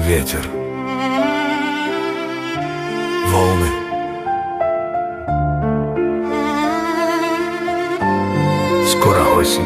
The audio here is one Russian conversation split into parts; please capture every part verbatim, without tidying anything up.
Ветер, волны, скоро осень.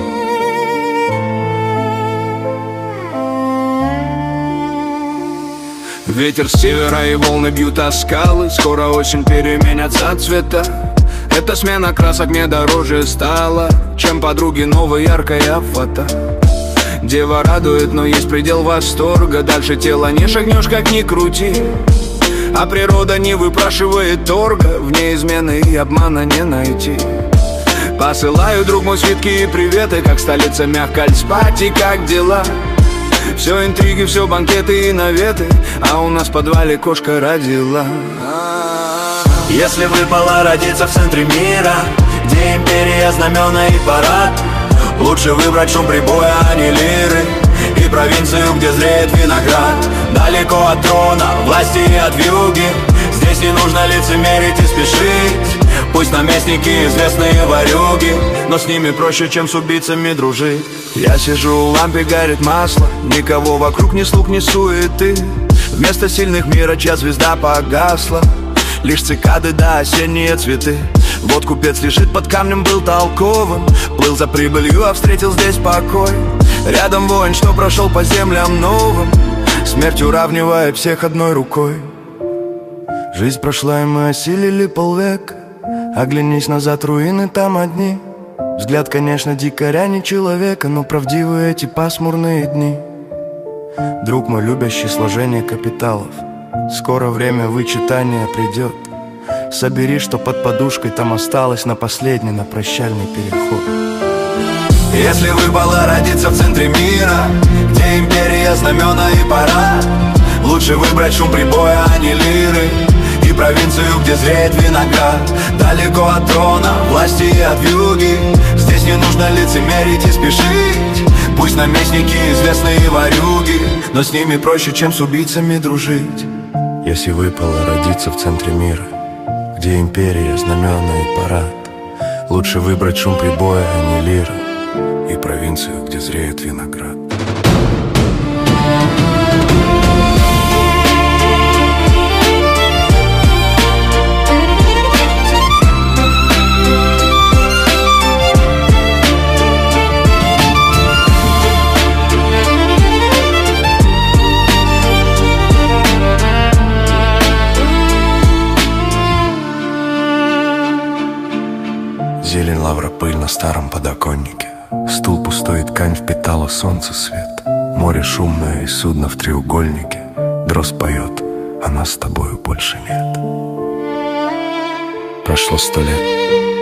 Ветер с севера и волны бьют о скалы. Скоро осень, переменятся цвета. Эта смена красок мне дороже стала, чем подруги новая яркая фото. Дева радует, но есть предел восторга. Дальше тела не шагнешь, как ни крути. А природа не выпрашивает торга. В ней измены и обмана не найти. Посылаю, друг мой, свитки и приветы. Как столица мягко спать и как дела. Все интриги, все банкеты и наветы. А у нас в подвале кошка родила. Если выпало родиться в центре мира, где империя, знамена и парад, лучше выбрать шум прибоя, а не лиры, и провинцию, где зреет виноград. Далеко от трона, власти и от вьюги. Здесь не нужно лицемерить и спешить. Пусть наместники известные ворюги, но с ними проще, чем с убийцами дружить. Я сижу, у лампе горит масло. Никого вокруг, ни слуг, ни суеты. Вместо сильных мира, чья звезда погасла. Лишь цикады да осенние цветы. Вот купец лежит под камнем, был толковым. Плыл за прибылью, а встретил здесь покой. Рядом воин, что прошел по землям новым, смерть уравнивая всех одной рукой. Жизнь прошла, и мы осилили полвека. Оглянись назад, руины там одни. Взгляд, конечно, дикаря, не человека, но правдивы эти пасмурные дни. Друг мой, любящий сложение капиталов, скоро время вычитания придет. Собери, что под подушкой там осталось, на последний, на прощальный переход. Если выпало родиться в центре мира, где империя, знамена и парад, лучше выбрать шум прибоя, а не лиры, и провинцию, где зреет виноград. Далеко от трона, власти и от вьюги. Здесь не нужно лицемерить и спешить. Пусть наместники известные ворюги, но с ними проще, чем с убийцами дружить. Если выпало родиться в центре мира, где империя, знамена и парад, лучше выбрать шум прибоя, а не лиры, и провинцию, где зреет виноград. Зелень, лавра, пыль на старом подоконнике. Стул пустой, ткань впитала солнце свет. Море шумное и судно в треугольнике. Дрозд поет, а нас с тобою больше нет. Прошло сто лет.